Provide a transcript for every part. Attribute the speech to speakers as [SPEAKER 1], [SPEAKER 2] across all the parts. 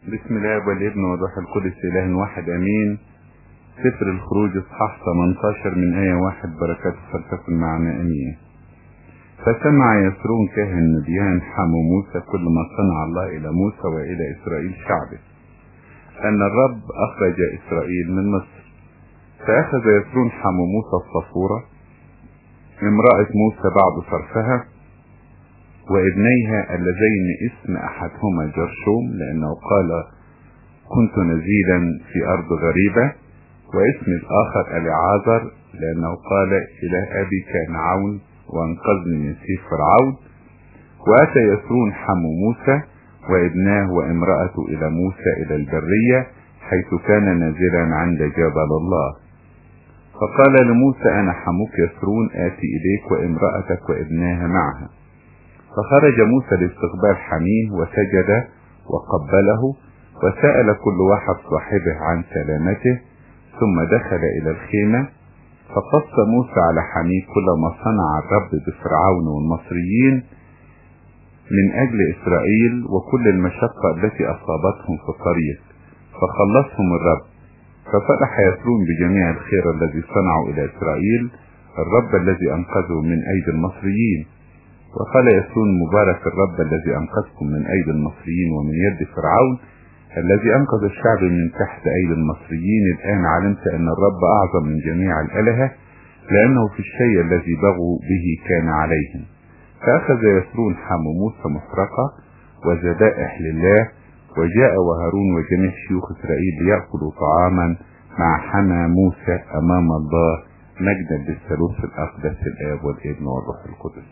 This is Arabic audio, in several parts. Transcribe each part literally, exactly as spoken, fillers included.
[SPEAKER 1] بسم الله والابن والروح القدس اله واحد امين. سفر الخروج اصحاح ثمانية عشر من آية واحد. بركات فلتكن معنا امين. فسمع يسرون كاهن مديان حمو موسى كل ما صنع الله الى موسى والى اسرائيل شعبه، ان الرب اخرج اسرائيل من مصر. فاخذ يسرون حمو موسى الصفورة امرأة موسى بعد صرفها وابنيها اللذين اسم احدهما جرشوم لانه قال كنت نزيلا في ارض غريبة، واسم الاخر اليعازر لانه قال اله ابي كان عون وانقذني من سيف فرعون. واتى يسرون حمو موسى وابناه وامرأته الى موسى الى البرية حيث كان نازلا عند جبل الله. فقال لموسى انا حموك يسرون اتي اليك وامرأتك وابناها معها. فخرج موسى لاستقبال حميه وسجد وقبله وسأل كل واحد صاحبه عن سلامته، ثم دخل الى الخيمة. فقص موسى على حميه كل ما صنع الرب بفرعون والمصريين من اجل اسرائيل وكل المشقة التي اصابتهم في الطريق، فخلصهم الرب. ففرح يسرون بجميع الخير الذي صنعوا الى اسرائيل الرب الذي انقذه من ايدي المصريين. وقال يسرون مبارك الرب الذي انقذكم من ايدي المصريين ومن يد فرعون الذي انقذ الشعب من تحت ايدي المصريين. الان علمت ان الرب اعظم من جميع الالهة لانه في الشيء الذي بغوا به كان عليهم. فاخذ يسرون حمو موسى محرقة وذبائح لله، وجاء وهارون وجميع شيوخ اسرائيل ليأكلوا طعاما مع حمى موسى امام الله مجدا للثالوث الاقدس الاب والابن والروح القدس.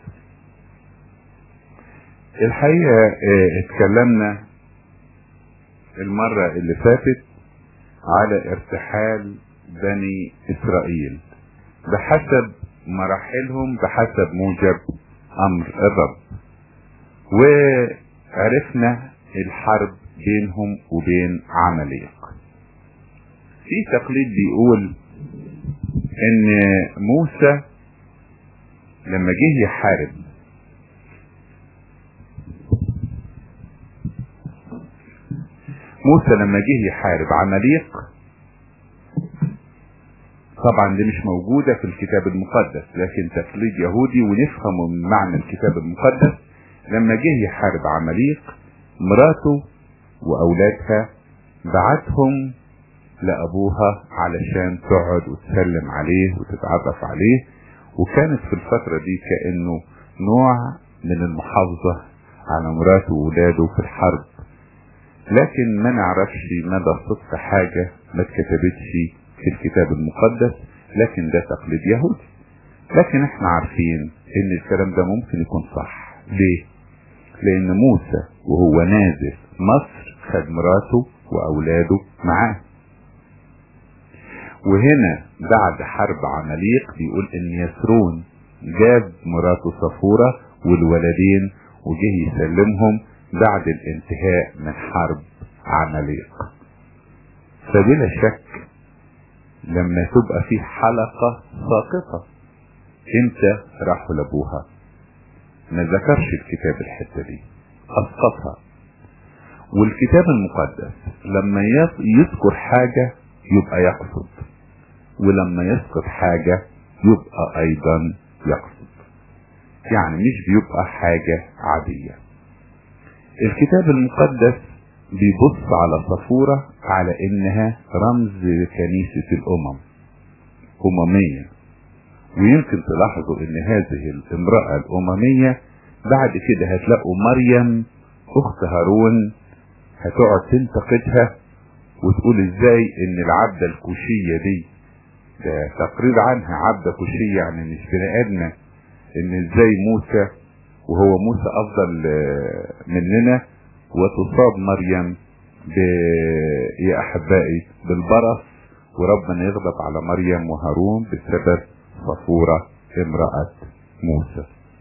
[SPEAKER 1] الحقيقة اه اتكلمنا المرة اللي فاتت على ارتحال بني اسرائيل بحسب مراحلهم بحسب موجب امر الرب، وعرفنا الحرب بينهم وبين عماليق. في تقليد بيقول ان موسى لما جه يحارب موسى لما جه يحارب عماليق، طبعا دي مش موجودة في الكتاب المقدس لكن تقليد يهودي ونفهمه من معنى الكتاب المقدس. لما جه يحارب عماليق مراته واولادها بعتهم لابوها علشان تقعد وتسلم عليه وتتعرف عليه، وكانت في الفترة دي كأنه نوع من المحافظة على مراته وولاده في الحرب. لكن ما نعرفش مدى صدق حاجة ما اتكتبتش في الكتاب المقدس، لكن ده تقليد يهودي. لكن احنا عارفين ان الكلام ده ممكن يكون صح. ليه؟ لان موسى وهو نازل مصر خد مراته واولاده معاه. وهنا بعد حرب عماليق بيقول ان يسرون جاب مراته صفورة والولدين وجه يسلمهم بعد الانتهاء من حرب عماليق. فبلا شك لما تبقى في حلقة ساقطة امتى راحوا لابوها؟ ما ذكرش الكتاب الحتة دي، اسقطها. والكتاب المقدس لما يذكر حاجة يبقى يقصد، ولما يسقط حاجة يبقى ايضا يقصد، يعني مش بيبقى حاجة عادية. الكتاب المقدس بيبص على صفورة على انها رمز كنيسة الامم اممية، ويمكن تلاحظوا ان هذه الامرأة الاممية بعد كده هتلاقوا مريم اخت هارون هتقعد تنتقدها وتقول ازاي ان العبدة الكوشية دي، ده تقرير عنها عبدة كوشية يعني مش بني ادمة، ان ازاي موسى وهو موسى افضل مننا وتصاب مريم ب... يا احبائي بالبرص، وربنا يغضب على مريم وهارون بسبب صفورة امرأة موسى.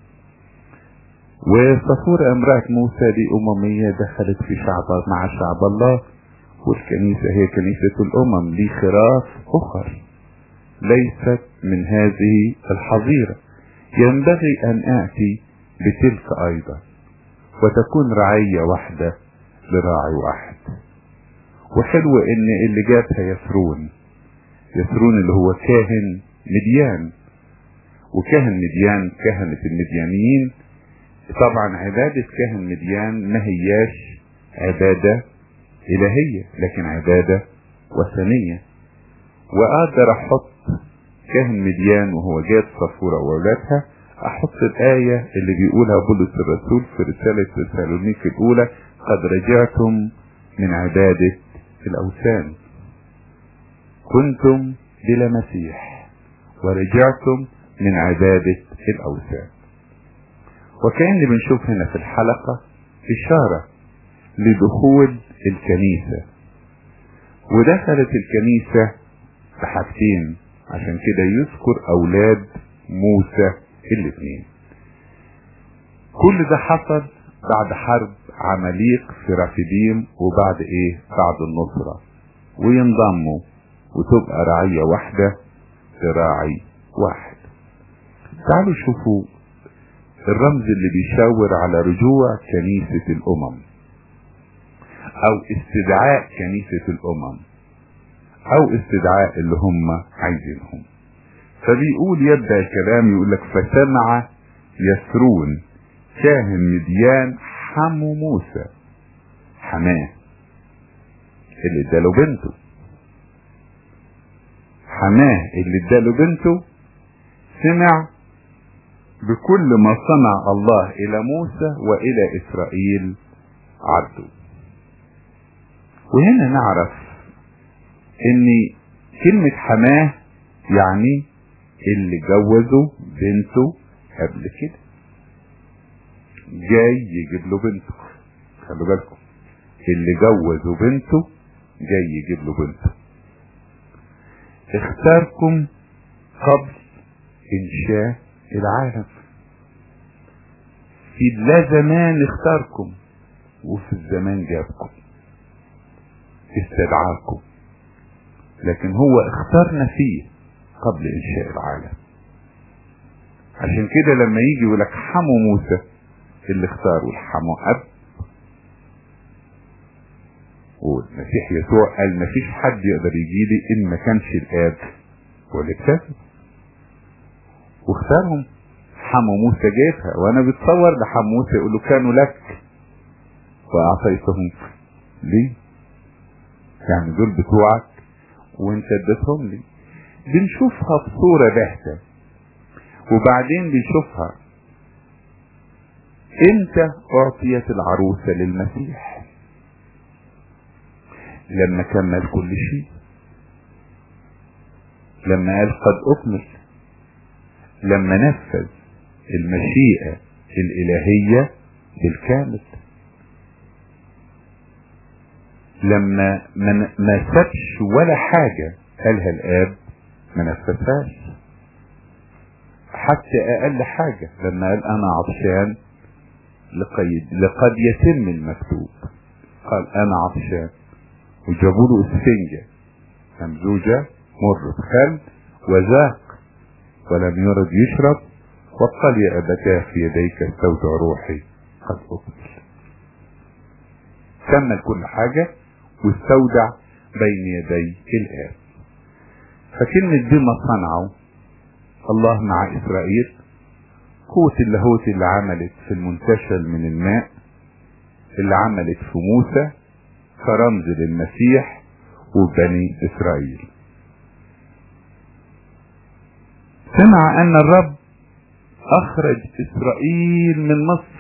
[SPEAKER 1] وصفورة امرأة موسى دي اممية دخلت في شعب مع شعب الله، والكنيسة هي كنيسة الامم دي خراف اخر ليست من هذه الحظيرة. ينبغي ان اتي بتلك ايضا وتكون رعية واحدة لراعي واحد. وحلو ان اللي جابها يسرون، يسرون اللي هو كاهن مديان، وكاهن مديان كهنة المديانيين. طبعا عبادة كاهن مديان ما هياش عبادة إلهية لكن عبادة وثنية. وأقدر أحط كاهن مديان وهو جاب صفورة وأولادها، أحط الآية اللي بيقولها بولس الرسول في رسالة تسالونيك الأولى: قد رجعتم من عبادة الأوثان، كنتم بلا مسيح ورجعتم من عبادة الأوثان. وكأن بنشوف هنا في الحلقة إشارة لدخول الكنيسة، ودخلت الكنيسة بحاجتين عشان كده يذكر أولاد موسى الاثنين. كل ده حصل بعد حرب عماليق في رافديم، وبعد ايه؟ بعد النصرة، وينضموا وتبقى رعية واحدة راعي واحد. تعالوا شوفوا الرمز اللي بيشاور على رجوع كنيسة الامم او استدعاء كنيسة الامم او استدعاء اللي هم عايزينهم. فبيقول يبدأ الكلام يقول لك: فسمع يسرون كاهن مديان حمو موسى، حماه اللي اداله بنته، حماه اللي اداله بنته سمع بكل ما صنع الله الى موسى والى اسرائيل عبده. وهنا نعرف ان كلمة حماه يعني اللي جوزوا بنته قبل كده، جاي يجيب له بنته. خلوا بالكم، اللي جوزوا بنته جاي يجيب له بنته. اختاركم قبل انشاء العالم، في لا زمان اختاركم وفي الزمان جابكم، استدعاكم، لكن هو اختارنا فيه قبل انشاء العالم. عشان كده لما يجي يقول لك حمو موسى اللي اختاروا الحمو اب، والمسيح يسوع قال مفيش حد يقدر يجي لي ان ما كانش الاب ولا الكتاب، واختارهم. حمو موسى جابها، وانا بتصور لحمو موسى يقول له: كانوا لك واعطيتهم ليه؟ يعني دول بتوعك وانت اديتهم لي. بنشوفها في صورة باهتة، وبعدين بنشوفها امتى اعطيت العروسة للمسيح؟ لما كمل كل شيء، لما قال قد اكمل، لما نفذ المشيئة الالهية بالكامل، لما ما سابش ولا حاجة قالها الاب ما نفذهاش، حتى اقل حاجة لما قال انا عطشان لقيد لقد يتم المكتوب، قال انا عطشان، وجابوا له اسفنجة ممزوجة مر بخل وذاق ولم يرد يشرب، وقال يا ابتاه في يديك استودع روحي قد اكمل. كمل كل حاجة واستودع بين يدي الآب. فكلمة بما صنعوا الله مع إسرائيل، قوة اللاهوت اللي عملت في المنتشل من الماء، اللي عملت في موسى كرمز للمسيح وبني إسرائيل. سمع أن الرب أخرج إسرائيل من مصر.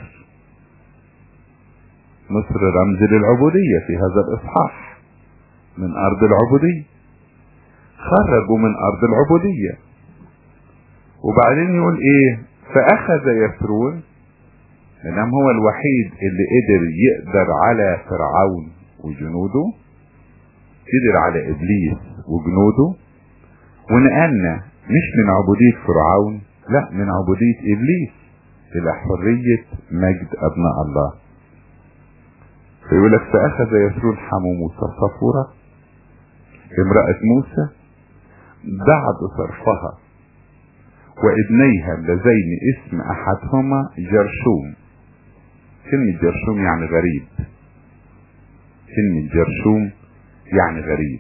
[SPEAKER 1] مصر رمز للعبودية في هذا الإصحاح، من أرض العبودية، خرجوا من أرض العبودية. وبعدين يقول إيه؟ فأخذ يسرون، لأنه هو الوحيد اللي قدر يقدر على فرعون وجنوده، قدر على إبليس وجنوده، ونقلنا مش من عبودية فرعون، لا، من عبودية إبليس إلى حرية مجد أبناء الله. فيقول لك فأخذ يسرون حمو موسى صفورة امرأة موسى بعد صرفها وابنيها اللذين اسم أحدهما جرشوم. كلمة جرشوم يعني غريب، كلمة جرشوم يعني غريب،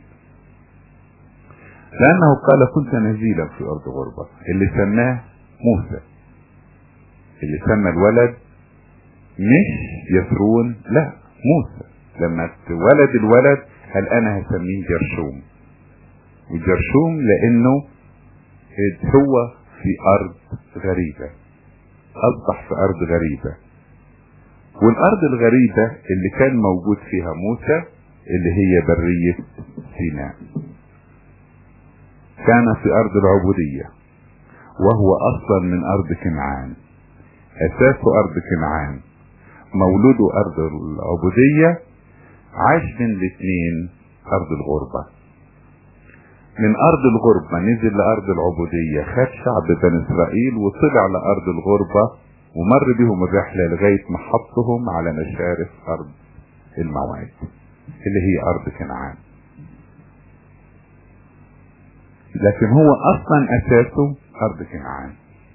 [SPEAKER 1] لأنه قال كنت نزيلا في أرض غربة. اللي سماه موسى، اللي سمى الولد مش يسرون، لا موسى. لما اتولد الولد قال أنا هسميه جرشوم، وجرشوم لأنه هو في أرض غريبة، أصبح في أرض غريبة. والأرض الغريبة اللي كان موجود فيها موسى اللي هي برية سيناء، كان في أرض العبودية، وهو أصلا من أرض كنعان، أساسه أرض كنعان، مولوده أرض العبودية، عاش من الاثنين أرض الغربة. من أرض الغربة نزل لأرض العبودية، خد شعب بني إسرائيل وطلع لأرض الغربة، ومر بهم الرحلة لغاية ما حطهم على مشارف أرض الموعد اللي هي أرض كنعان. لكن هو أصلا أساسه أرض كنعان،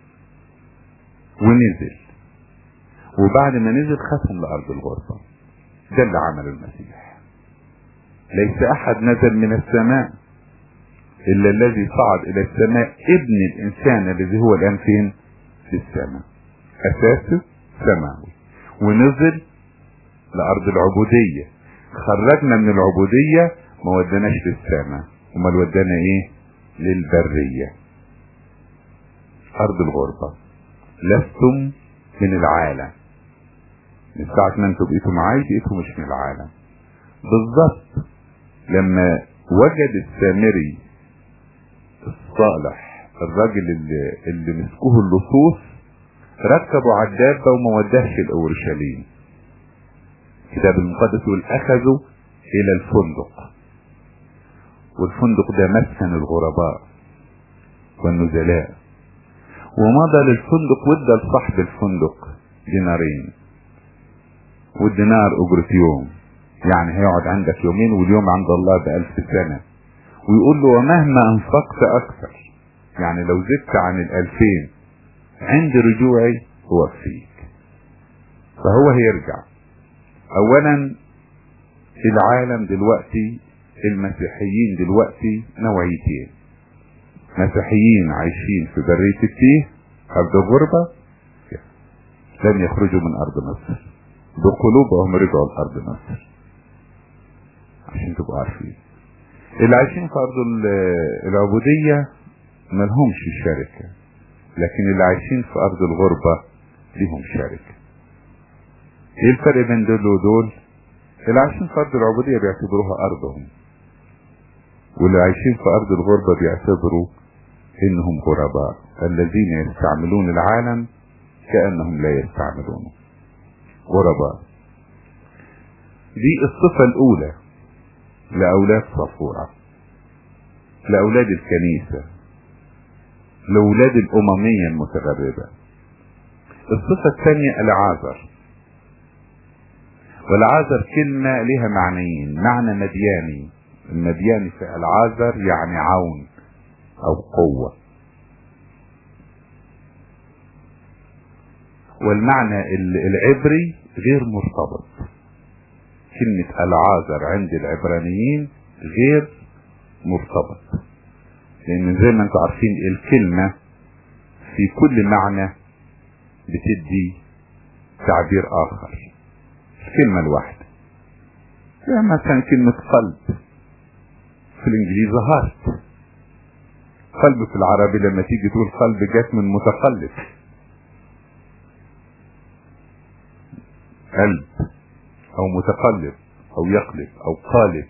[SPEAKER 1] ونزل، وبعد ما نزل خدهم لأرض الغربة. ده اللي عمل المسيح. ليس أحد نزل من السماء إلا الذي صعد إلى السماء، ابن الإنسان الذي هو الآن فين؟ في السماء. أساسه سماوي، ونزل لأرض العبودية، خرجنا من العبودية، ما ودناش للسماء، وما ودنا إيه؟ للبرية، أرض الغربة. لستم من العالم، من ساعة ما انتوا بقيتوا معايا بقيتوا مش من العالم. بالظبط لما وجد السامري الصالح الراجل اللي, اللي مسكوه اللصوص، ركبوا على الدابة وما وداهش لأورشليم. الكتاب المقدس يقول أخذوا إلى الفندق، والفندق ده مسكن الغرباء والنزلاء، ومضى للفندق وادى لصاحب الفندق دينارين، والدينار أجرة يوم، يعني هيقعد عندك يومين واليوم عند الله بألف سنة. ويقول له ومهما أنفقت أكثر، يعني لو زدت عن الألفين عند رجوعي أوفيك. فهو هيرجع. أولا العالم دلوقتي، المسيحيين دلوقتي نوعيتين: مسيحيين عايشين في برية التيه أرض الغربة، لم يخرجوا من أرض مصر، بقلوبهم رجعوا لأرض مصر، عشان تبقوا عارفين. اللي عايشين في أرض العبودية ملهمش شركة، لكن اللي عايشين في أرض الغربة ليهم شركة. ايه الفرق بين دول ودول؟ اللي عايشين في أرض العبودية بيعتبروها أرضهم، واللي عايشين في أرض الغربة بيعتبروا إنهم غرباء الذين يستعملون العالم كأنهم لا يستعملونه، غرباء. دي الصفة الأولى لأولاد صفورة، لأولاد الكنيسة، لأولاد الأممية المتغربة. الصفة الثانية العازر. والعازر كلمة لها معنيين: معنى مدياني، المدياني في العازر يعني عون أو قوة، والمعنى العبري غير مرتبط. كلمة العازر عند العبرانيين غير مرتبط، لأن زي ما انتم عارفين الكلمة في كل معنى بتدي تعبير آخر. الكلمة الواحدة، يعني مثلا كلمة قلب في الإنجليزي هارت، قلب في العربي لما تيجي تقول قلب جات من متقلب، قلب او متقلب او يقلب او قالب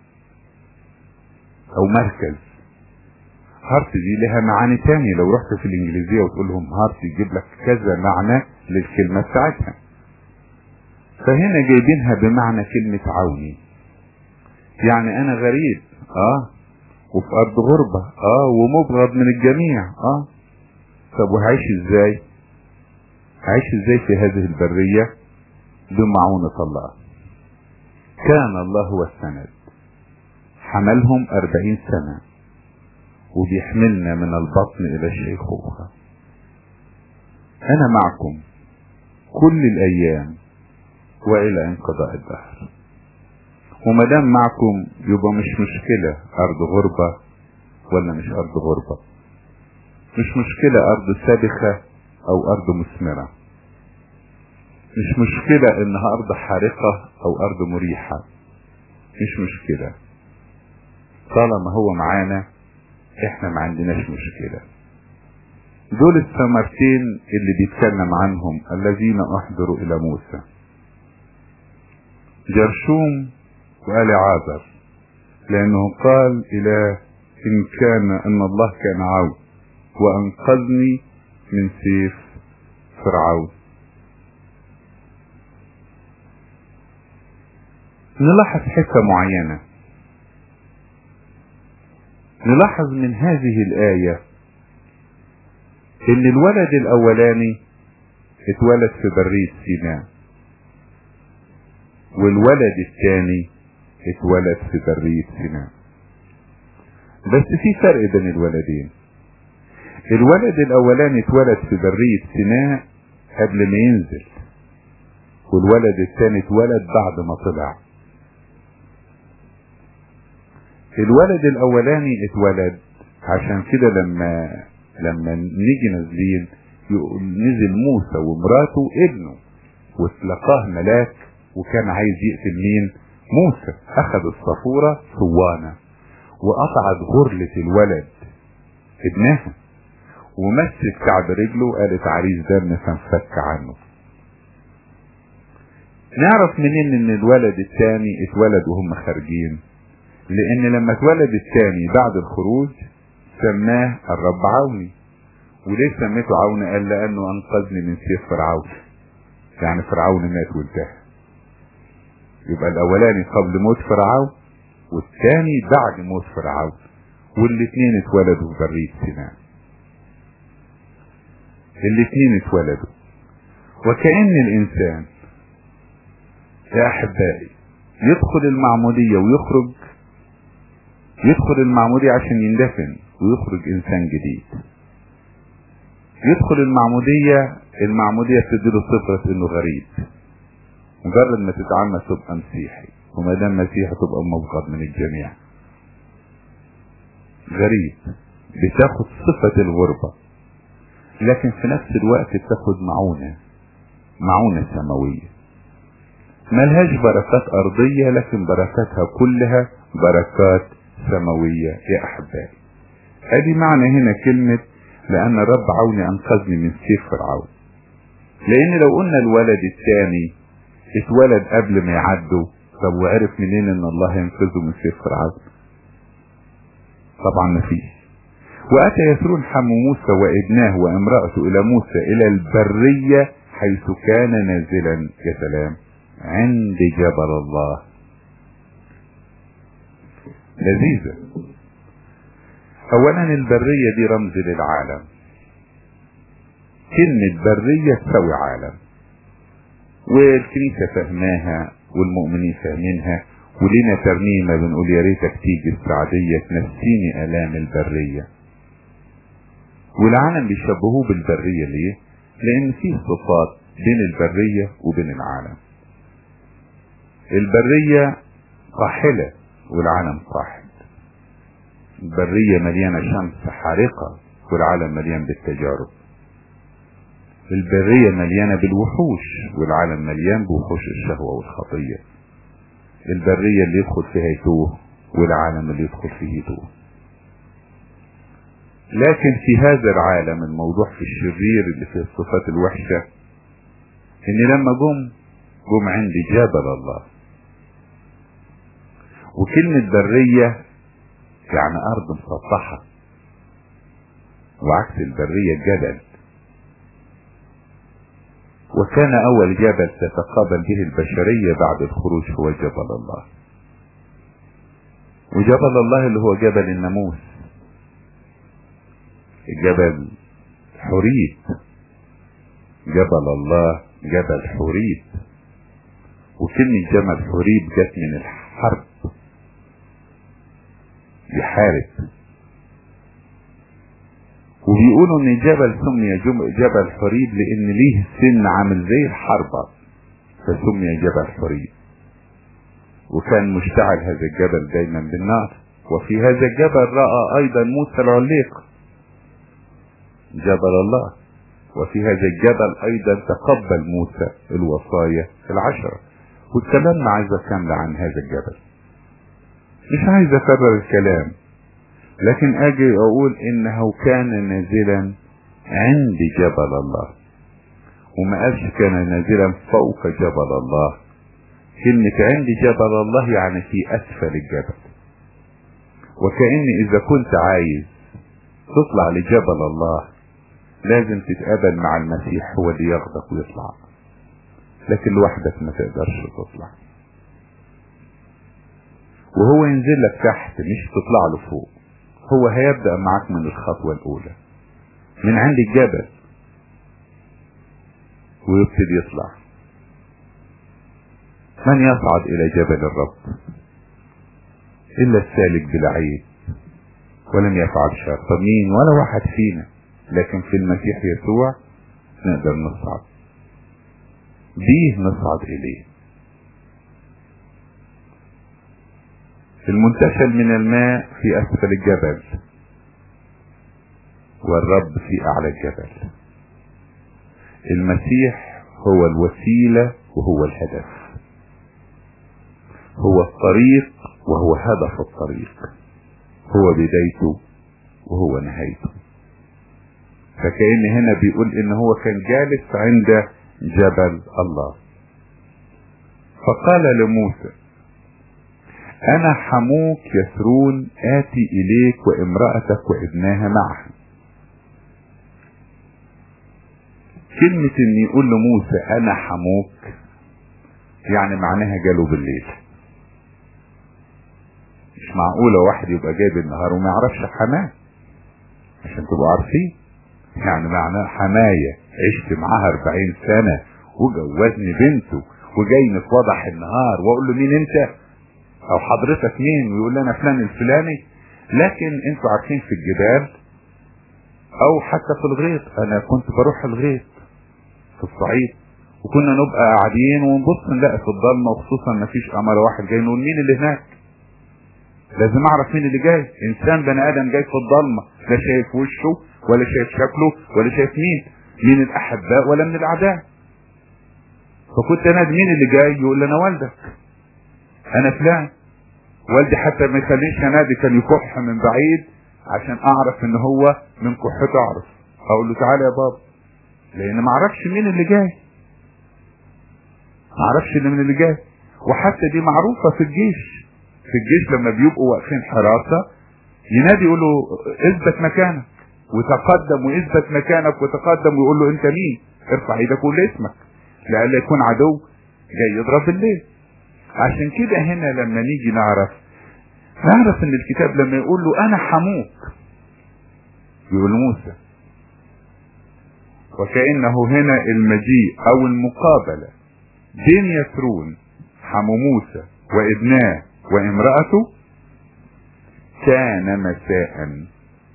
[SPEAKER 1] او مركز. هارت دي لها معاني تانية، لو رحت في الانجليزية وتقول لهم هارت يجيب لك كذا معنى للكلمة بتاعتها. فهنا جايبينها بمعنى كلمة عوني، يعني انا غريب اه وفي ارض غربة اه ومبغض من الجميع اه طب وهعيش ازاي؟ هعيش ازاي في هذه البرية؟ بمعونة الله. كان الله هو السند، حملهم أربعين سنة وبيحملنا من البطن إلى الشيخوخة. أنا معكم كل الأيام وإلى انقضاء الدهر. وما دام معكم يبقى مش مشكلة ارض غربة ولا مش ارض غربة، مش مشكلة ارض سابخة او ارض مثمرة، مش مشكلة انها ارض حارقة او ارض مريحة، مش مشكلة طالما هو معانا احنا ما عندناش مشكلة. دول الثمرتين اللي بيتكلم عنهم الذين احضروا الى موسى، جرشوم وآل عازر، لانه قال اله ان كان ان الله كان عون وانقذني من سيف فرعون. نلاحظ حكمة معينة، نلاحظ من هذه الآية ان الولد الاولاني اتولد في برية سيناء، والولد الثاني اتولد في برية سيناء، بس في فرق بين الولدين. الولد الاولاني اتولد في برية سيناء قبل ما ينزل، والولد الثاني اتولد بعد ما طلع. الولد الاولاني اتولد عشان كده لما لما نيجي نازلين نزل موسى ومراته ابنه واتلقاه ملاك وكان عايز يقتل مين؟ موسى. اخذ الصفورة صوانة وقطعت غرلة الولد ابنها ومسك كعب رجله وقالت عريس دم فانفك عنه. نعرف منين ان الولد الثاني اتولد وهم خارجين؟ لان لما اتولد الثاني بعد الخروج سماه الرب عوني. وليه سميته عوني؟ قال لانه انقذني من سيف فرعون، يعني فرعون مات وانتهى. يبقى الاولاني قبل موت فرعون والثاني بعد موت فرعون، والاثنين اتولدوا في برية سيناء. الاثنين اتولدوا. وكأن الانسان يا احبائي يدخل المعمودية ويخرج، يدخل المعمودية عشان يندفن ويخرج انسان جديد. يدخل المعمودية، المعمودية بتديله صفة انه غريب، مجرد ما تتعمد تبقى مسيحي، وما دام مسيحي تبقى مبغض من الجميع. غريب، بتاخد صفة الغربة، لكن في نفس الوقت بتاخد معونة، معونة سماوية ملهاش بركات ارضية، لكن بركاتها كلها بركات سماوية يا احبائي. ادي معنى هنا كلمة لان الرب عوني انقذني من سيف فرعون. لان لو قلنا الولد الثاني اتولد قبل ما يعدوا، طب وعرف منين ان الله ينقذه من سيف فرعون؟ طبعا مفيش. واتى يسرون حم موسى وابناه وامرأته الى موسى الى البرية حيث كان نازلا، يا سلام، عند جبل الله. لذيذة. اولا البرية دي رمز للعالم، كلمة برية تساوي عالم، والكنيسة فهماها والمؤمنين فاهمينها، ولينا ترنيمة بنقول يا ريتك تيجي السعدية تنسيني الام البرية. والعالم بيشبهوه بالبرية ليه؟ لان فيه صفات بين البرية وبين العالم. البرية قاحلة والعالم قاحل. البرية مليانة شمس حارقة والعالم مليان بالتجارب. البرية مليانة بالوحوش والعالم مليان بوحوش الشهوة والخطية. البرية اللي يدخل فيها يتوه والعالم اللي يدخل فيه يتوه. لكن في هذا العالم الموضوع في الشرير اللي فيه الصفات الوحشة، ان لما جم جم عند جبل الله. وكلمة برية يعني ارض مسطحة، وعكس البرية جبل. وكان اول جبل تتقابل به البشرية بعد الخروج هو جبل الله. وجبل الله اللي هو جبل الناموس، جبل حريت. جبل الله جبل حريت. وكلمة جبل حريت جت من الحرب، يحارب. وبيقولوا ان الجبل سمي جبل حريب لان ليه سن عامل زي الحربة، فسمي جبل حريب. وكان مشتعل هذا الجبل دايما بالنار. وفي هذا الجبل رأى ايضا موسى العليق جبل الله، وفي هذا الجبل ايضا تقبل موسى الوصايا العشرة. والكلام عايزة كاملة عن هذا الجبل، مش عايز اكرر الكلام، لكن اجي اقول انه كان نازلا عند جبل الله، وما قالش كان نازلا فوق جبل الله. كلمة عند جبل الله يعني في اسفل الجبل. وكأن اذا كنت عايز تطلع لجبل الله لازم تتقابل مع المسيح، هو اللي ياخدك ويطلع، لكن لوحدك ما تقدرش تطلع، وهو ينزل لك تحت مش تطلع له فوق. هو هيبدأ معك من الخطوة الاولى من عند الجبل ويبتدي يطلع. من يصعد الى جبل الرب الا السالك بلا عيب ولم يفعل شر. طب مين؟ ولا واحد فينا، لكن في المسيح يسوع نقدر نصعد بيه، نصعد اليه. المنتشل من الماء في اسفل الجبل، والرب في اعلى الجبل. المسيح هو الوسيلة وهو الهدف، هو الطريق وهو هدف الطريق، هو بدايته وهو نهايته. فكأن هنا بيقول ان هو كان جالس عند جبل الله. فقال لموسى انا حموك يسرون اتي اليك وامرأتك وابناها معها. كلمة ان يقول لموسى انا حموك يعني معناها جاله بالليل. مش معقولة واحد يبقى جاي بالنهار وما يعرفش حماه، عشان تبقوا عارفين. يعني معناه حماية عشت معاها اربعين سنة وجوزني بنته وجايني في وضح النهار واقول له مين انت او حضرتك مين، ويقول لي انا فلان الفلاني. لكن انتوا عارفين في الجبال او حتى في الغيط، انا كنت بروح الغيط في الصعيد وكنا نبقى قاعدين ونبص نلاقي في الضلمه، وخصوصا ما فيش قمر واحد جاي، نقول مين اللي هناك؟ لازم اعرف مين اللي جاي. انسان بني ادم جاي في الضلمه لا شايف وشه ولا شايف شكله ولا شايف مين مين الاحباء ولا من الاعداء. فكنت انا مين اللي جاي؟ يقول لي انا والدك، انا فلان. والدي حتى ما يخليش انادي، كان يكح من بعيد عشان اعرف ان هو من كحته، اعرف اقول له تعالى يا بابا، لان ما اعرفش مين اللي جاي، ما اعرفش اللي من اللي جاي. وحتى دي معروفه في الجيش، في الجيش لما بيبقوا واقفين حراسه ينادي يقول له اثبت مكانك وتقدم، واثبت مكانك وتقدم، ويقول له انت مين؟ ارفع ايدك وقول اسمك لئلا يكون عدو جاي يضرب بالليل. عشان كده هنا لما نيجي نعرف نعرف ان الكتاب لما يقول له انا حموك يقول موسى، وكأنه هنا المجيء او المقابلة بين يسرون حمو موسى وابناه وامرأته كان مساء.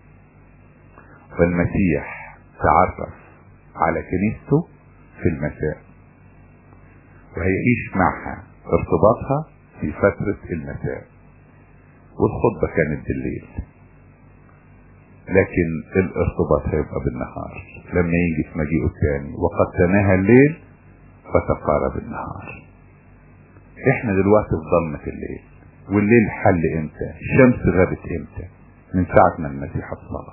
[SPEAKER 1] فالمسيح تعرف على كنيسته في المساء وهيعيش معها ارتباطها في فترة المساء، والخطبة كانت بالليل، لكن الارتباط هيبقى بالنهار لما يجي في مجيئه الثاني. وقد تناهى الليل فتقارب النهار. احنا دلوقتي في ظلمة الليل، والليل حل امتى؟ الشمس غابت امتى؟ من ساعة ما المسيح اتصلب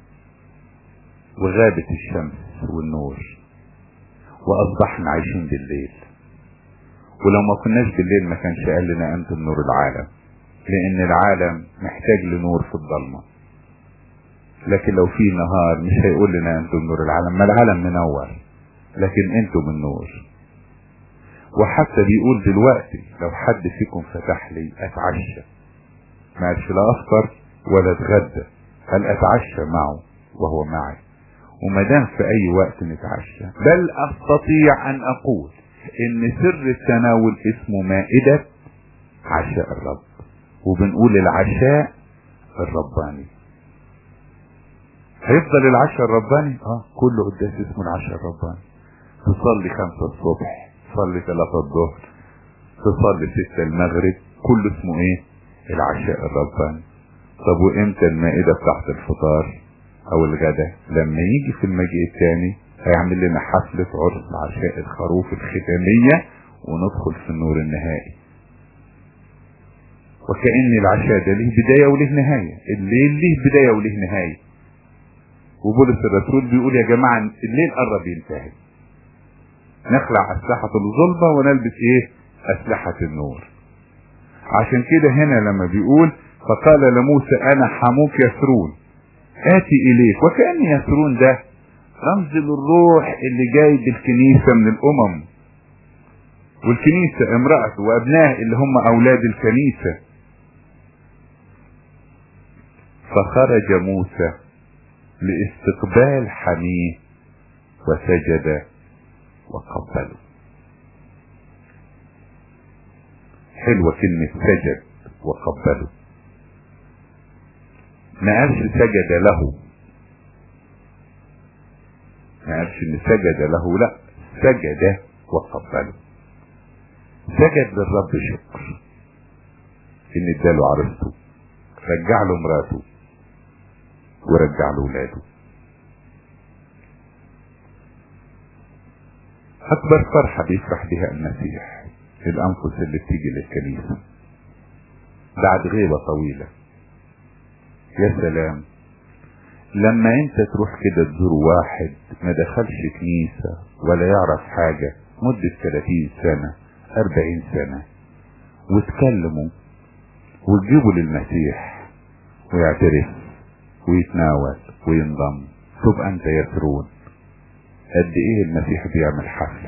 [SPEAKER 1] وغابت الشمس والنور واصبحنا عايشين بالليل. ولو ما كناش بالليل ما كانش قال لنا انتم نور العالم، لان العالم محتاج لنور في الضلمة. لكن لو في نهار مش هيقول لنا انتم نور العالم، ما العالم منور لكن انتم النور. وحتى بيقول دلوقتي لو حد فيكم فتح لي اتعشى، ما قالش لا افطر ولا اتغدى، قال اتعشى معه وهو معي. وما دام في اي وقت نتعشى، بل استطيع ان اقول ان سر التناول اسمه مائدة عشاء الرب، وبنقول العشاء الرباني. هيفضل العشاء الرباني اه كله قداس اسمه العشاء الرباني. تصلي خمسة الصبح، تصلي ثلاثة الظهر، تصلي ستة المغرب، كله اسمه ايه؟ العشاء الرباني. طب وامتى المائدة بتاعت الفطار او الغدا؟ لما يجي في المجيء الثاني هيعمل لنا حفلة عرس عشاء الخروف الختامية وندخل في النور النهائي. وكأن العشاء ده له بداية وله نهاية، الليل له بداية وله نهاية. وبولس الرسول بيقول يا جماعة الليل قرب ينتهي، نخلع أسلحة الظلمة ونلبس ايه؟ أسلحة النور. عشان كده هنا لما بيقول فقال لموسى انا حموك يسرون آتي إليك، وكأن يسرون ده رمز للروح اللي جاي بالكنيسة من الأمم، والكنيسة امرأته وابناه اللي هم أولاد الكنيسة. فخرج موسى لاستقبال حميه وسجد وقبله. حلوة كلمة سجد وقبله، ما قالش سجد له، ما قالش ان سجد له، لا، سجد وقبله. سجد للرب شكر ان اداله عرسته، رجع له مراته ورجع له ولاده. اكبر فرحة بيفرح بها المسيح الانفس اللي بتيجي للكنيسة بعد غيبة طويلة. يا سلام لما انت تروح كده تزور واحد ما دخلش كنيسة ولا يعرف حاجة مدة ثلاثين سنة اربعين سنة، وتكلموا وتجيبوا للمسيح ويعترف ويتناول وينضم، تبقى انت يسرون قد ايه المسيح بيعمل حفلة.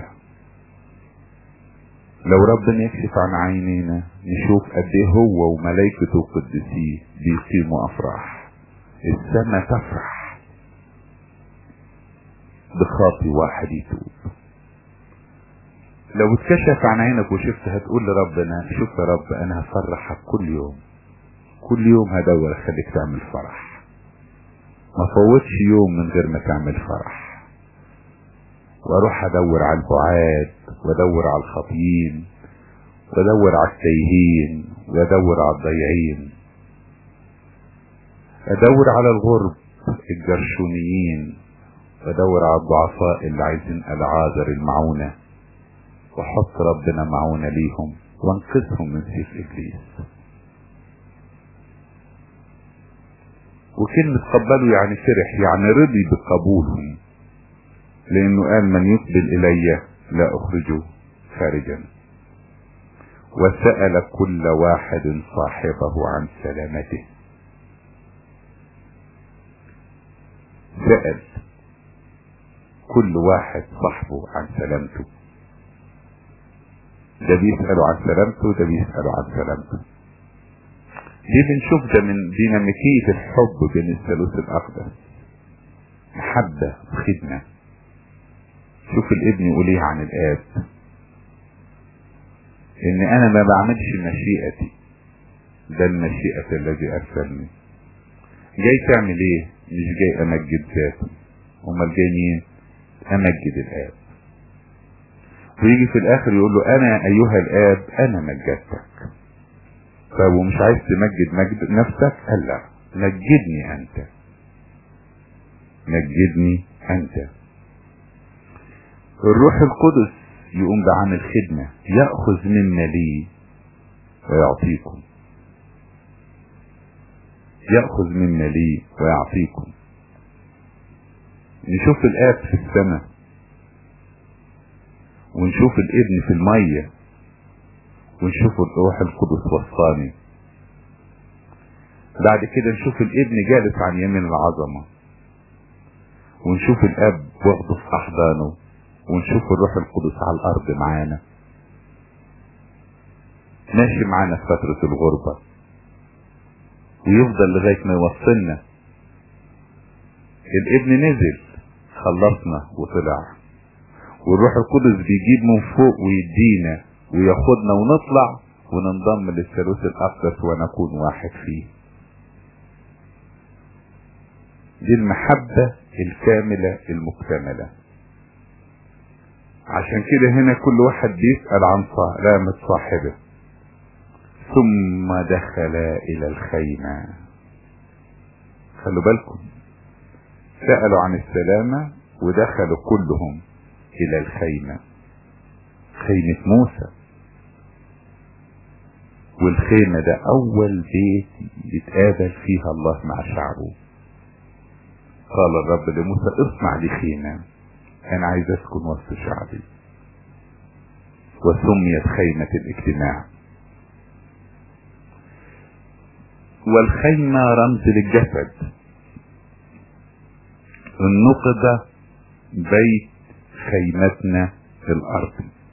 [SPEAKER 1] لو ربنا يكشف عن عينينا نشوف قد ايه هو وملائكته القديسين بيقيموا افراح، السماء تفرح بخاطي واحد يتوب. لو اتكشف عن عينك وشفت هتقول لربنا شوف يا رب انا هفرحك كل يوم، كل يوم هدور اخليك تعمل فرح، ما فوتش يوم من غير ما تعمل فرح. واروح ادور على البعاد وادور على الخاطئين وادور على التايهين وادور على الضيعين، ادور على الغرب الجرشونيين وادور على الضعفاء اللي عايزين العاذر المعونة، وحط ربنا معونة ليهم وانقذهم من سيف ابليس. وكلمة قبلوا يعني فرح، يعني رضي بقبولهم، لانه قال من يقبل الي لا اخرجه خارجا. وسأل كل واحد صاحبه عن سلامته، سأل كل واحد صاحبه عن سلامته، ده بيسأله عن سلامته ده بيسأله عن سلامته. دي بنشوف ده من ديناميكية الحب بين الثالوث الأقدس، محبة وخدمة. شوف الابن يقول ايه عن الآب، ان انا ما بعملش مشيئتي ده المشيئة الذي ارسلني. جاي تعمل ايه؟ مش جاي امجد ذاتي، امال جاي مين؟ امجد الآب. ويجي في الاخر يقول له انا ايها الآب انا مجدتك. طب ومش عايز تمجد مجد نفسك؟ قال لا، مجدني انت، مجدني انت. الروح القدس يقوم بعمل خدمة، يأخذ مما لي ويعطيكم، يأخذ مما لي ويعطيكم. نشوف الآب في السماء ونشوف الابن في المية ونشوف الروح القدس وصاني. بعد كده نشوف الابن جالس عن يمين العظمة، ونشوف الاب واخده في احضانه، ونشوف الروح القدس على الارض معانا ماشي معانا في فترة الغربة، ويفضل لغاية ما يوصلنا. الابن نزل خلصنا وطلع، والروح القدس بيجيب من فوق ويدينا وياخدنا ونطلع وننضم للثالوث الاقدس ونكون واحد فيه. دي المحبة الكاملة المكتملة. عشان كده هنا كل واحد بيسأل عن سلامة صاحبه. ثم دخل الى الخيمة. خلوا بالكم، سألوا عن السلامة ودخلوا كلهم الى الخيمة، خيمة موسى. والخيمة ده اول بيت يتقابل فيها الله مع شعبه. قال الرب لموسى اصنع لي خيمة، انا عايز اسكن وسط شعبي. وسميت خيمة الاجتماع. والخيمة رمز للجسد، النقطة بيت خيمتنا في الارض.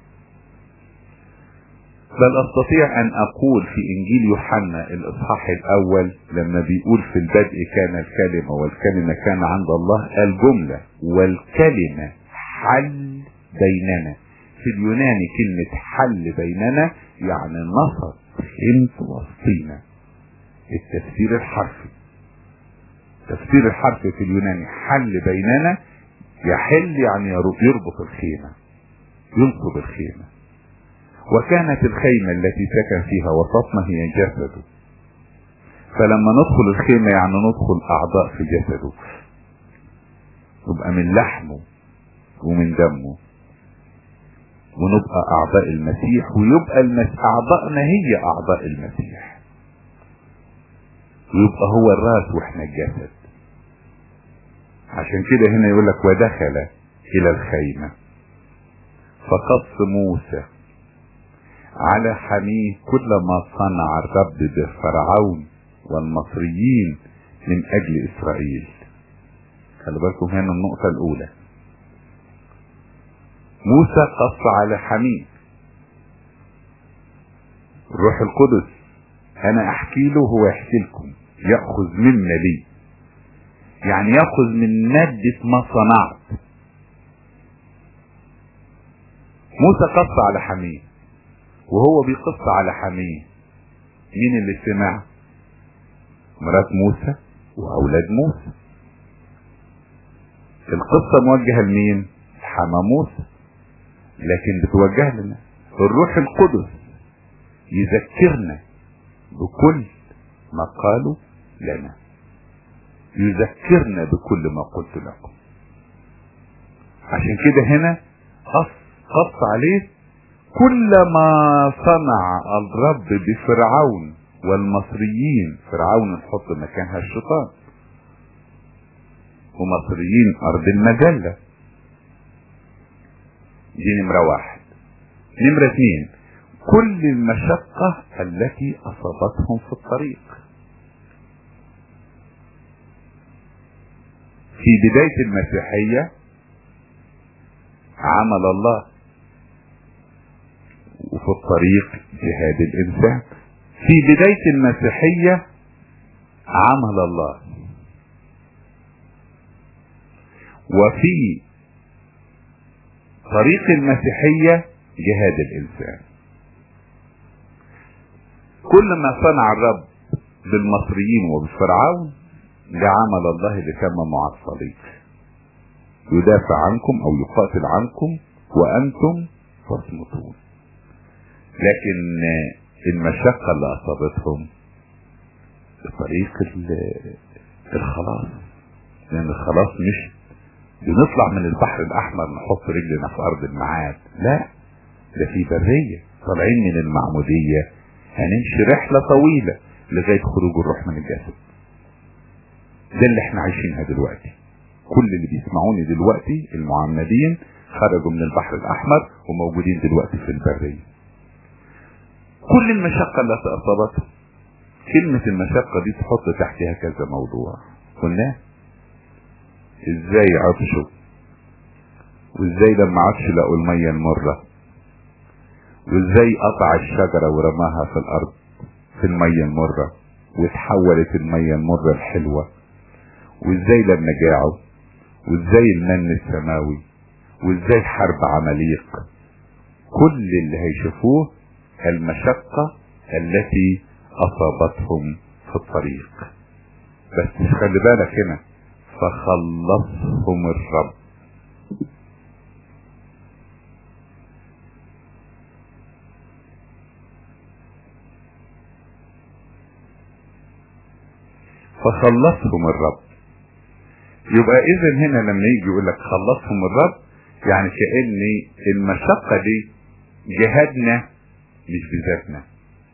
[SPEAKER 1] بل استطيع ان اقول في انجيل يوحنا الاصحاح الاول لما بيقول في البدء كان الكلمة والكلمة كان عند الله، قال جملة والكلمة حل بيننا. في اليوناني كلمة حل بيننا يعني نصب خيمة وسطينا. التفسير الحرفي، التفسير الحرفي في اليوناني حل بيننا، يحل يعني يربط الخيمة، ينصب الخيمة. وكانت الخيمة التي سكن فيها وسطنا هي جسده. فلما ندخل الخيمة يعني ندخل اعضاء في جسده، نبقى من لحمه ومن دمه، ونبقى اعضاء المسيح، ويبقى المس... اعضاءنا هي اعضاء المسيح، ويبقى هو الراس واحنا الجسد. عشان كده هنا يقولك ودخل الى الخيمة فقص موسى على حميه كل ما صنع الرب بفرعون والمصريين من اجل اسرائيل. خلي بالكم هنا النقطة الاولى، موسى قص على حميه. الروح القدس انا احكي له هو يحكي لكم، يأخذ مما لي، يعني يأخذ من مادة ما صنعت. موسى قص على حميه، وهو بيقص على حميه مين اللي سمع؟ مرات موسى واولاد موسى. القصة موجهة لمين؟ حما موسى، لكن بتوجه لنا. الروح القدس يذكرنا بكل ما قالوا لنا، يذكرنا بكل ما قلت لكم. عشان كده هنا قص قص عليه كل ما صنع الرب بفرعون والمصريين. فرعون نحط مكانها الشيطان، ومصريين ارض المجلة. دي نمرة واحد. نمرة اثنين، كل المشقة التي اصابتهم في الطريق. في بداية المسيحية عمل الله، وفي الطريق جهاد الانسان. في بداية المسيحية عمل الله، وفي طريق المسيحية جهاد الانسان. كل ما صنع الرب بالمصريين وبفرعون ده عمل الله اللي تم مع الصليب، يدافع عنكم او يقاتل عنكم وانتم تصمتون. لكن المشقة اللي اصابتهم طريق الخلاص، لان الخلاص مش بنطلع من البحر الاحمر نحط رجلنا في ارض المعاد، لا، ده في برية طالعين من المعمودية، هنمشي رحلة طويلة لغاية خروج الروح من الجسد. ده اللي احنا عايشينها دلوقتي. كل اللي بيسمعوني دلوقتي المعمدين خرجوا من البحر الاحمر وموجودين دلوقتي في البرية. كل المشقة التي اصابتهم، كلمة المشقة دي تحط تحتها كذا موضوع قلنا. ازاي عطشوا، وازاي لما عطشوا لقوا المية المرة، وازاي قطع الشجرة ورماها في الارض في المية المرة وتحولت المية المرة الحلوة، وازاي لما جاعوا، وازاي المن السماوي، وازاي حرب عماليق. كل اللي هيشوفوه المشقة التي اصابتهم في الطريق. بس خلي بالك هنا فخلصهم الرب. فخلصهم الرب. يبقى اذا هنا لما يجي يقول لك خلصهم الرب، يعني كأن المشقة دي جهادنا مش بذاتنا،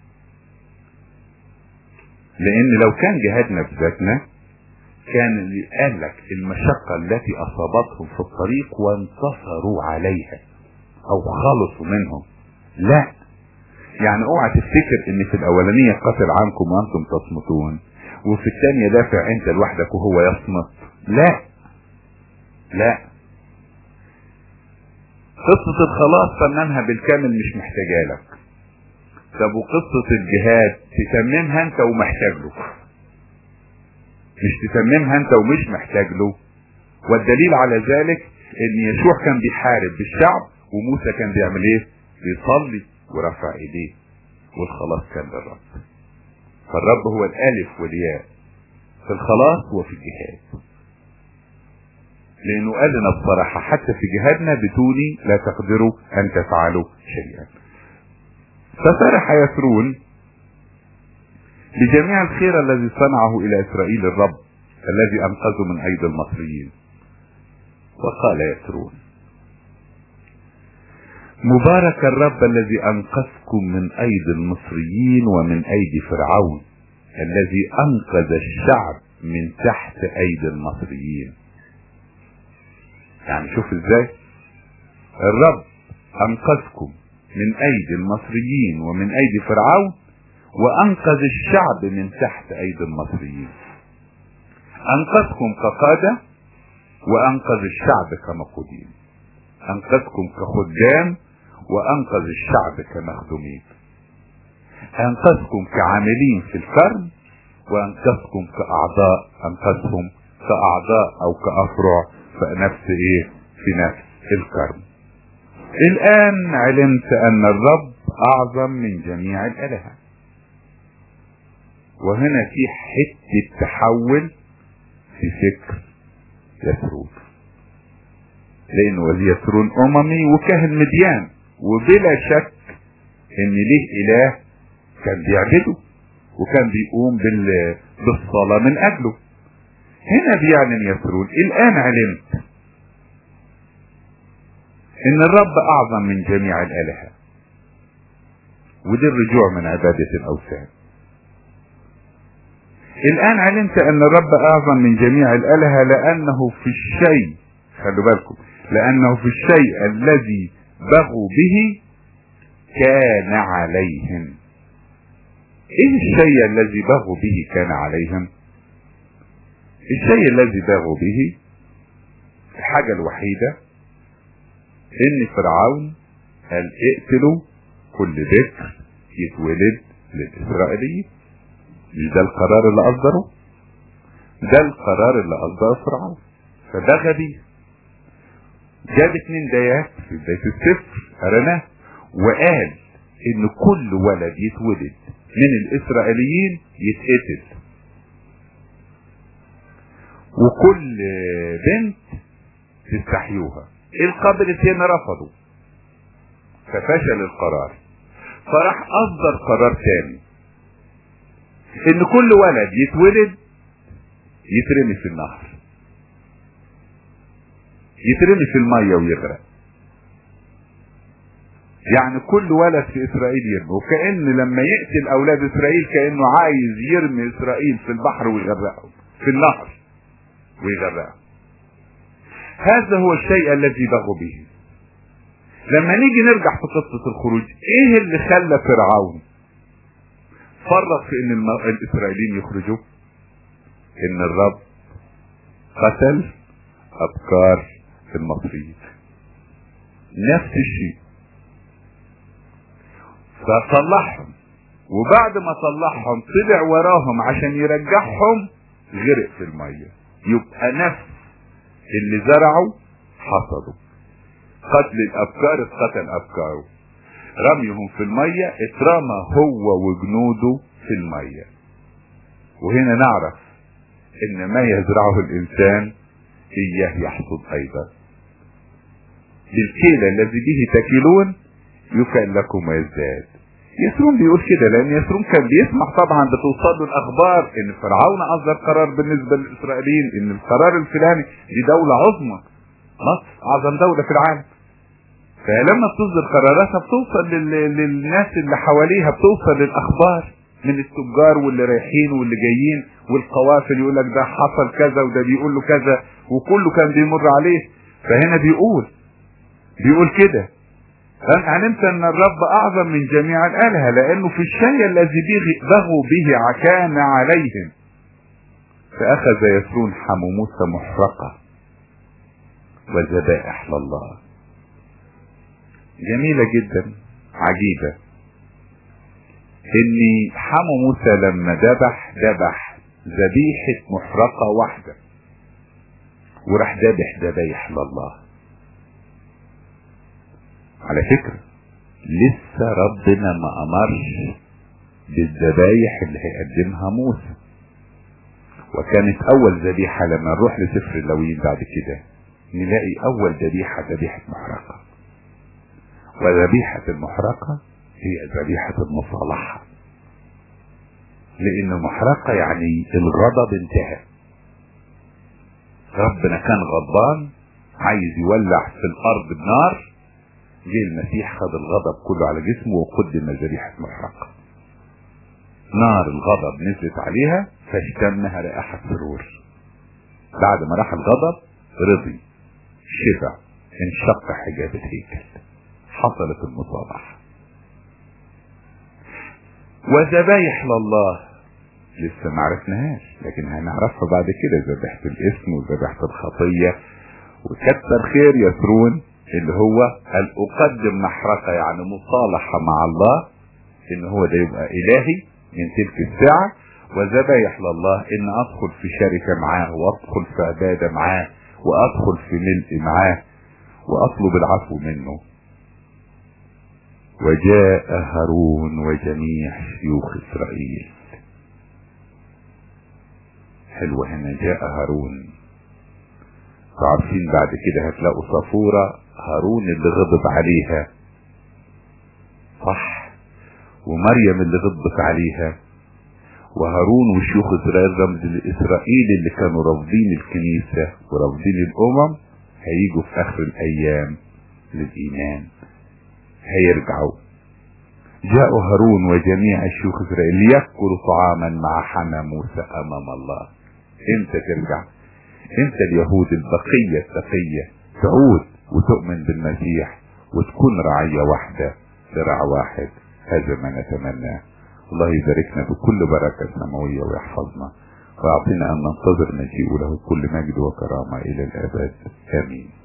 [SPEAKER 1] لان لو كان جهادنا بذاتنا كان قال لك المشقة التي اصابتهم في الطريق وانتصروا عليها او خلصوا منهم. لا، يعني اوعى تفتكر ان في الاولانية قتل عنكم وانتم تصمتون، وفي الثانية دافع انت لوحدك وهو يصمت. لا لا، قصة الخلاص تممها بالكامل مش محتاجة لك. طب وقصة الجهاد تتممها انت ومحتاج له، مش تتممها انت ومش محتاج له. والدليل على ذلك ان يشوع كان بيحارب بالشعب، وموسى كان بيعمل ايه؟ بيصلي ورفع ايديه، والخلاص كان للرب. فالرب هو الالف والياء في الخلاص وفي الجهاد، لانه قال لنا بصراحة حتى في جهادنا بدوني لا تقدروا ان تفعلوا شيئا. ففرح يسرون بجميع الخير الذي صنعه الى اسرائيل الرب الذي انقذه من ايدي المصريين. وقال يسرون: مبارك الرب الذي انقذكم من ايدي المصريين ومن ايدي فرعون الذي انقذ الشعب من تحت ايدي المصريين. يعني شوف ازاي الرب انقذكم من ايدي المصريين ومن ايدي فرعون، وانقذ الشعب من تحت ايدي المصريين. انقذكم كقادة وانقذ الشعب كمقودين، انقذكم كخدام وانقذ الشعب كمخدومين، انقذكم كعاملين في الكرم وانقذكم كاعضاء، انقذهم كاعضاء او كافرع في نفس ايه؟ في نفس الكرم. الان علمت ان الرب اعظم من جميع الالهة. وهنا في حتة تحول في فكر يسرون، لانه يسرون اممي وكاهن مديان، وبلا شك ان ليه اله كان بيعبده وكان بيقوم بالصلاة من اجله. هنا بيعلن يسرون: الان علمت ان الرب اعظم من جميع الالهة. ودي الرجوع من عبادة الاوثان. الان علمت ان الرب اعظم من جميع الالهة، لانه في الشيء، خلوا بالكم، لانه في الشيء الذي بغوا به كان عليهم. ايه الشيء الذي بغوا به كان عليهم؟ الشيء الذي بغوا به الحاجة الوحيدة ان فرعون قال اقتلوا كل ذكر يتولد للاسرائيليين. مش ده القرار اللي اصدره؟ ده القرار اللي اصدره فرعون، فده غبي. جاب اتنين ديات في بداية السفر قرناه، وقال ان كل ولد يتولد من الاسرائيليين يتقتل، وكل بنت تستحيوها. القبيلتين رفضوا ففشل القرار، فراح اصدر قرار تاني ان كل ولد يتولد يترمي في النهر، يترمي في المية ويغرق. يعني كل ولد في اسرائيل يرمي، وكأن لما يقتل اولاد اسرائيل كأنه عايز يرمي اسرائيل في البحر ويغرقهم في النهر ويغرقهم. هذا هو الشيء الذي بغوا به. لما نيجي نرجع في قصة الخروج، ايه اللي خلى فرعون فرط في ان الاسرائيليين يخرجوا؟ ان الرب قتل ابكار المصريين. نفس الشيء، فطلعهم، وبعد ما طلعهم طلع وراهم عشان يرجعهم، غرق في المية. يبقى نفس اللي زرعوا حصدوا. قتل الابكار اتقتل ابكاره، رميهم في المية اترمى هو وجنوده في المية. وهنا نعرف ان ما يزرعه الانسان اياه يحصد ايضا. بالكيل الذي به تكيلون يكأن لكم ويزداد. يسرون بيقول كده لان يسرون كان بيسمع طبعا بتوصل له الاخبار ان فرعون اصدر قرار بالنسبه للاسرائيليين ان القرار الفلاني دي دوله عظمى، مصر اعظم دوله في العالم. فلما بتصدر قراراتها بتوصل لل... للناس اللي حواليها، بتوصل للاخبار من التجار واللي رايحين واللي جايين والقوافل، يقول لك ده حصل كذا وده بيقول له كذا وكله كان بيمر عليه. فهنا بيقول بيقول كده علمت ان الرب اعظم من جميع الالهه، لانه في الشيء الذي بغوا به كان عليهم. فاخذ يسرون حمو موسى محرقه وذبائح لله. جميله جدا، عجيبه ان حمو موسى لما ذبح ذبح ذبيحه محرقه واحده وراح ذبح ذبايح لله. على فكرة لسه ربنا ما امرش بالذبايح اللي هيقدمها موسى، وكانت اول ذبيحة لما نروح لسفر اللاويين بعد كده نلاقي اول ذبيحة ذبيحة محرقة، وذبيحة المحرقة هي ذبيحة المصالحة، لان المحرقة يعني الغضب انتهى. ربنا كان غضبان عايز يولع في الارض بنار، جه المسيح خد الغضب كله على جسمه وقدم ذبيحة محرقة. نار الغضب نزلت عليها فاشتمها رائحة سرور. بعد ما راح الغضب رضي، شبع، انشق حجاب الهيكل، حصلت المصالحة. وذبايح لله لسه ما عرفناهاش، لكن هنعرفها بعد كده، ذبيحة الاسم وذبيحة الخطية. وكتر خير يسرون اللي هو قال اقدم محرقة يعني مصالحة مع الله، ان هو ده يبقى الهي من تلك الساعة. وذبايح لله ان ادخل في شركة معاه، وادخل في عبادة معاه، وادخل في ملء معاه، واطلب العفو منه. وجاء هارون وجميع شيوخ اسرائيل. حلوة هنا جاء هارون. عارفين بعد كده هتلاقوا صفورة هارون اللي غضب عليها، صح، ومريم اللي غضبت عليها، وهارون وشيوخ اسرائيل رمز لاسرائيل اللي كانوا رافضين الكنيسة ورافضين الامم، هيجوا في اخر الايام للايمان، هيرجعوا. جاءوا هارون وجميع شيوخ اسرائيل ليأكلوا طعاما مع حمى موسى امام الله. امتى ترجع؟ امتى اليهود البقية التقية تعود وتؤمن بالمسيح وتكون رعية واحدة ذراع واحد؟ هذا ما نتمناه. الله يباركنا بكل بركة سماوية ويحفظنا ويعطينا ان ننتظر مجيئه له كل مجد وكرامة الى الابد. امين.